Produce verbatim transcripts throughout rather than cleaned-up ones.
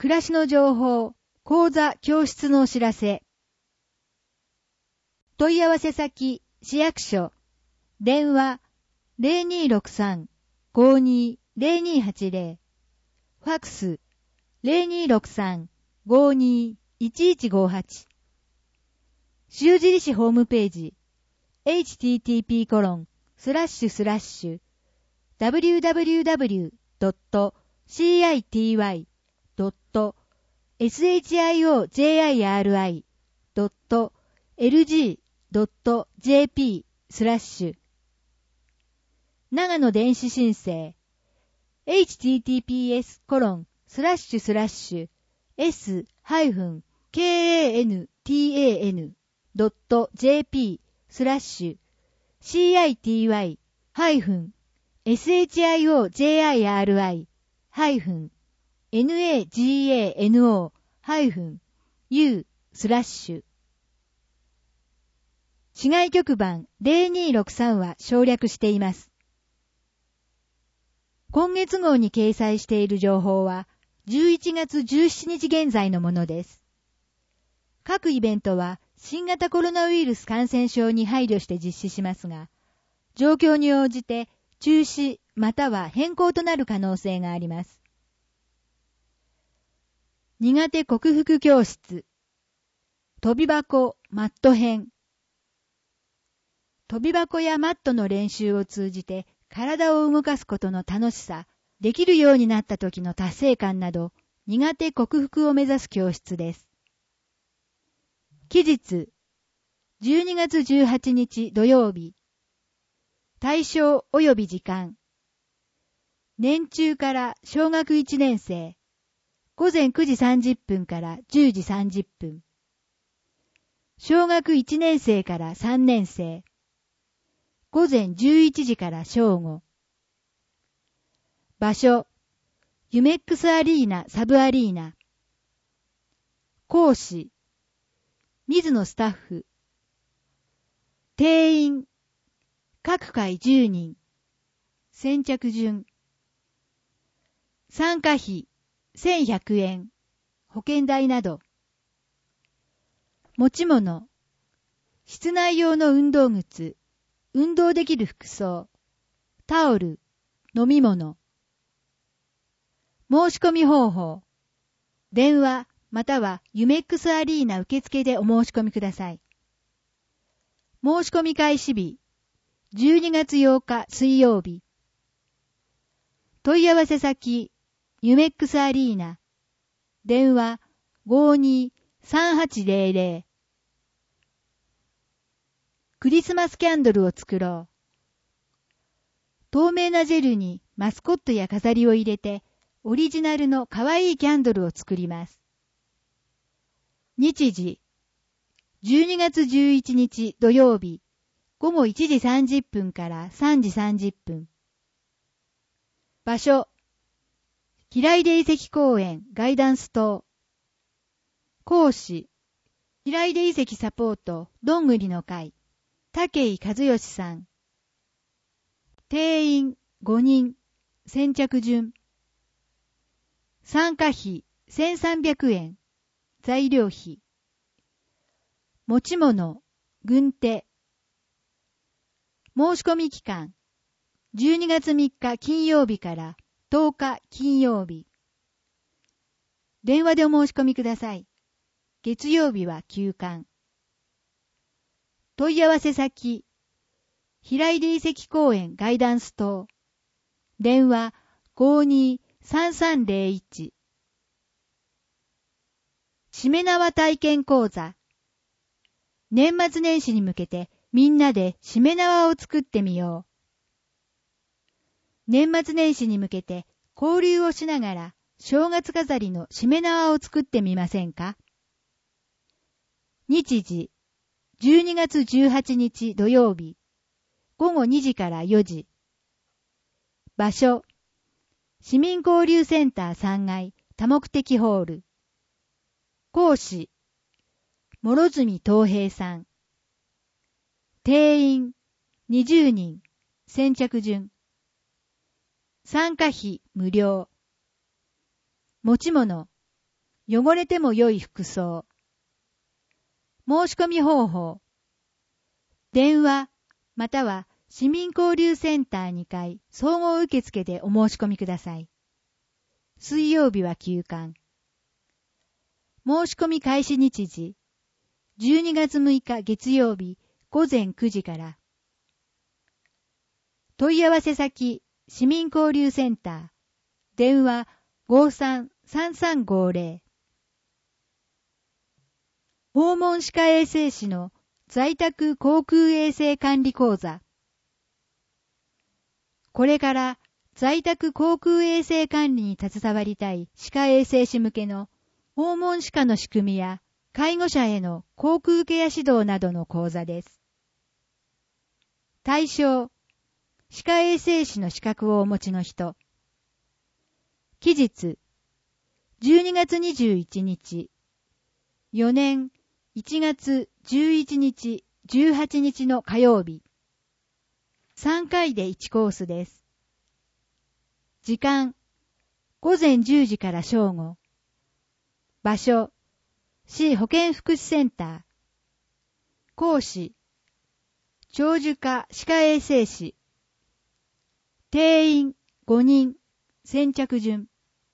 暮らしの情報、講座教室のお知らせ。問い合わせ先、市役所、電話 ゼロにーろくさん ごーにー ゼロにーはちゼロ、ファックス ゼロにーろくさん ごーにー いちいちごはち、塩尻市ホームページ エイチティーティーピーコロンスラッシュスラッシュダブリューダブリューダブリュードットシーアイティーワイドットエスエイチアイオージェーアイアールアイドットエルジードットジェーピースラッシュ長野電子申請 エイチティーティーピーエスコロンスラッシュスラッシュ エス ハイフン ケーエーエヌティーエーエヌ ドット ジェーピー スラッシュ シーアイティーワイ ハイフン エスエイチアイオージェーアイアールアイ ハイフン エヌエージーエーエヌオー ハイフン ユー スラッシュ市外局番ゼロにーろくさんは省略しています。今月号に掲載している情報はじゅういちがつじゅうしちにち現在のものです。各イベントは新型コロナウイルス感染症に配慮して実施しますが、状況に応じて中止または変更となる可能性があります。苦手克服教室、飛び箱マット編。飛び箱やマットの練習を通じて体を動かすことの楽しさ、できるようになった時の達成感など、苦手克服を目指す教室です。期日、じゅうにがつじゅうはちにち土曜日。対象及び時間。年中から小学いちねん生。午前くじさんじゅっぷんからじゅうじさんじゅっぷん。小学いちねん生からさんねん生。午前じゅういちじから正午。場所、ユメックスアリーナサブアリーナ。講師、水野スタッフ。定員、各回じゅうにん。先着順。参加費、せんひゃくえん。保険代など。持ち物、室内用の運動靴。運動できる服装、タオル、飲み物。申し込み方法、電話またはユメックスアリーナ受付でお申し込みください。申し込み開始日、じゅうにがつようか水曜日。問い合わせ先、ユメックスアリーナ、電話 ごーにーさんはちゼロゼロ。クリスマスキャンドルを作ろう。透明なジェルにマスコットや飾りを入れて、オリジナルのかわいいキャンドルを作ります。日時、じゅうにがつじゅういちにち土曜日、ごごいちじさんじゅっぷんからさんじさんじゅっぷん。場所、平出遺跡公園ガイダンス棟。講師、平出遺跡サポートどんぐりの会。武井和義さん。定員ごにん。先着順。参加費せんさんびゃくえん。材料費。持ち物、軍手。申し込み期間。じゅうにがつみっか金曜日からとおか金曜日。電話でお申し込みください。月曜日は休館。問い合わせ先、平出遺跡公園ガイダンス棟。電話 ごーにーさんさんゼロいち。しめ縄体験講座。年末年始に向けてみんなでしめ縄を作ってみよう。年末年始に向けて交流をしながら正月飾りのしめ縄を作ってみませんか？日時、じゅうにがつじゅうはちにち土曜日、ごごにじからよじ。場所、市民交流センターさんがい多目的ホール。講師、諸角東平さん。定員にじゅうにん。先着順。参加費無料。持ち物、 汚れても良い服装。申し込み方法。電話または市民交流センターにかい総合受付でお申し込みください。水曜日は休館。申し込み開始日時。じゅうにがつむいか月曜日ごぜんくじから。問い合わせ先市民交流センター。電話 ごーさんさんさんごーぜろ。訪問歯科衛生士の在宅口腔衛生管理講座。これから在宅口腔衛生管理に携わりたい歯科衛生士向けの訪問歯科の仕組みや介護者への口腔ケア指導などの講座です。対象、歯科衛生士の資格をお持ちの人。期日、じゅうにがつにじゅういちにち、よねんいちがつじゅういちにち、じゅうはちにちの火曜日。さんかいでいちコースです。時間、ごぜんじゅうじから正午。場所、市保健福祉センター。講師、長寿科歯科衛生士。定員ごにん、先着順。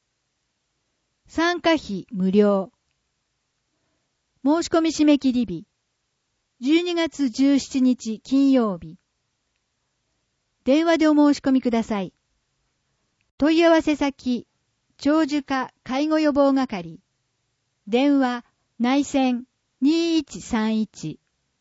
参加費無料。申し込み締め切り日、じゅうにがつじゅうしちにち金曜日。電話でお申し込みください。問い合わせ先、長寿科介護予防係。電話、内線にいちさんいち。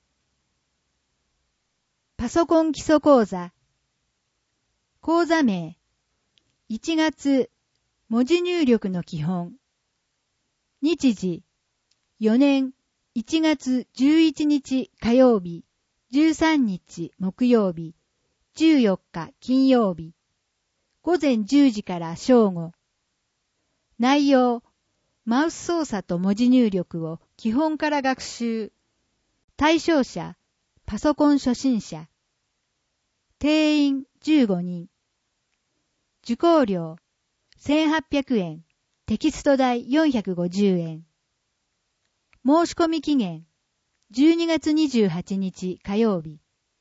パソコン基礎講座。講座名、いちがつ、文字入力の基本。日時、よねんいちがつじゅういちにち火曜日、じゅうさんにち木曜日、じゅうよっか金曜日、ごぜんじゅうじから正午。内容、マウス操作と文字入力を基本から学習。対象者、パソコン初心者。定員じゅうごにん。受講料、せんはっぴゃくえん。テキスト代よんひゃくごじゅうえん。申し込み期限、じゅうにがつにじゅうはちにち火曜日。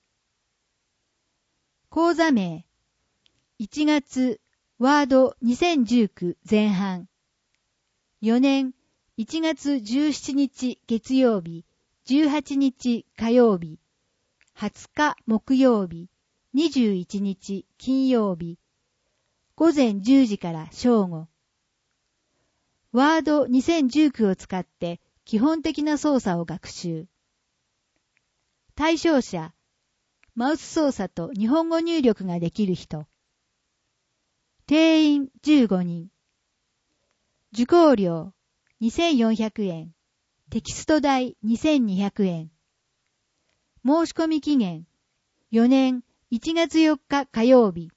講座名、いちがつワードにせんじゅうきゅう前半。よねんいちがつじゅうしちにち月曜日、じゅうはちにち火曜日、はつか木曜日、にじゅういちにち金曜日、ごぜんじゅうじから正午。ワードにせんじゅうきゅうを使って基本的な操作を学習。対象者、マウス操作と日本語入力ができる人。定員じゅうごにん。受講料にせんよんひゃくえん。テキスト代にせんにひゃくえん。申し込み期限、よねんいちがつよっか火曜日。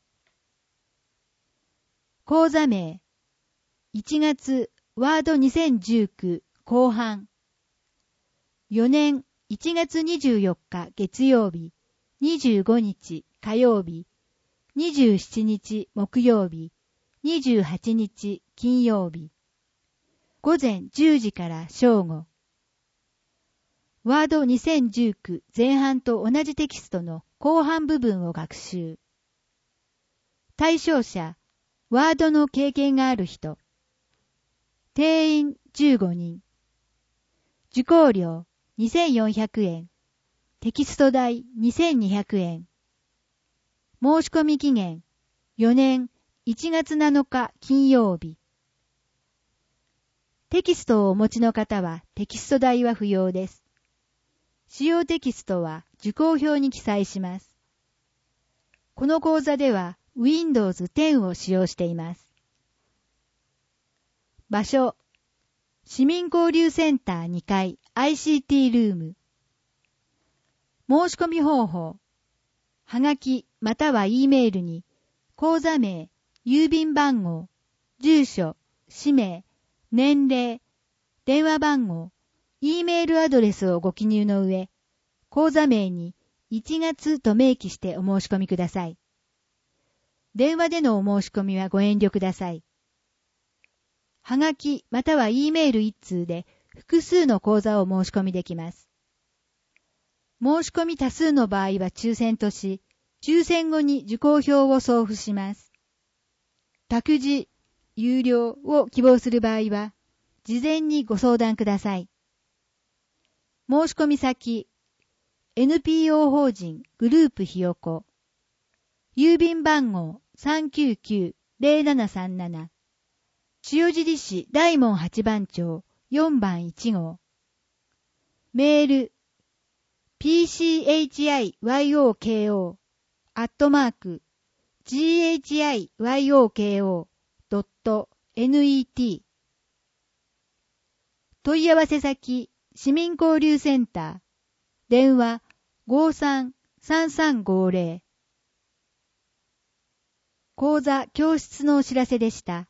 講座名、いちがつワードにせんじゅうきゅう後半。よねんいちがつにじゅうよっか月曜日、にじゅうごにち火曜日、にじゅうしちにち木曜日、にじゅうはちにち金曜日。ごぜんじゅうじから正午。ワードにせんじゅうきゅう前半と同じテキストの後半部分を学習。対象者、ワードの経験がある人。定員じゅうごにん。受講料にせんよんひゃくえん。テキスト代にせんにひゃくえん。申し込み期限、よねんいちがつなのか金曜日。テキストをお持ちの方はテキスト代は不要です。使用テキストは受講表に記載します。この講座では ウィンドウズテン を使用しています。場所、市民交流センターにかい アイシーティー ルーム。申し込み方法、はがきまたは E メールに講座名、郵便番号、住所、氏名、年齢、電話番号、E メールアドレスをご記入の上、講座名にいちがつと明記してお申し込みください。電話でのお申し込みはご遠慮ください。 はがきまたは E メール一通で複数の講座を申し込みできます。申し込み多数の場合は抽選とし、抽選後に受講票を送付します。託児、有料を希望する場合は、事前にご相談ください。申し込み先、エヌピーオー 法人グループひよこ、郵便番号 さんきゅうきゅうゼロななさんなな、塩尻市大門八番町よんばんいちごう、メール、ピーシーエイチアイワイオーケーオー アットマーク ジーエイチアイワイオーケーオー ドット ネット 問い合わせ先市民交流センター電話 ごーさんさんさんごーゼロ 講座教室のお知らせでした。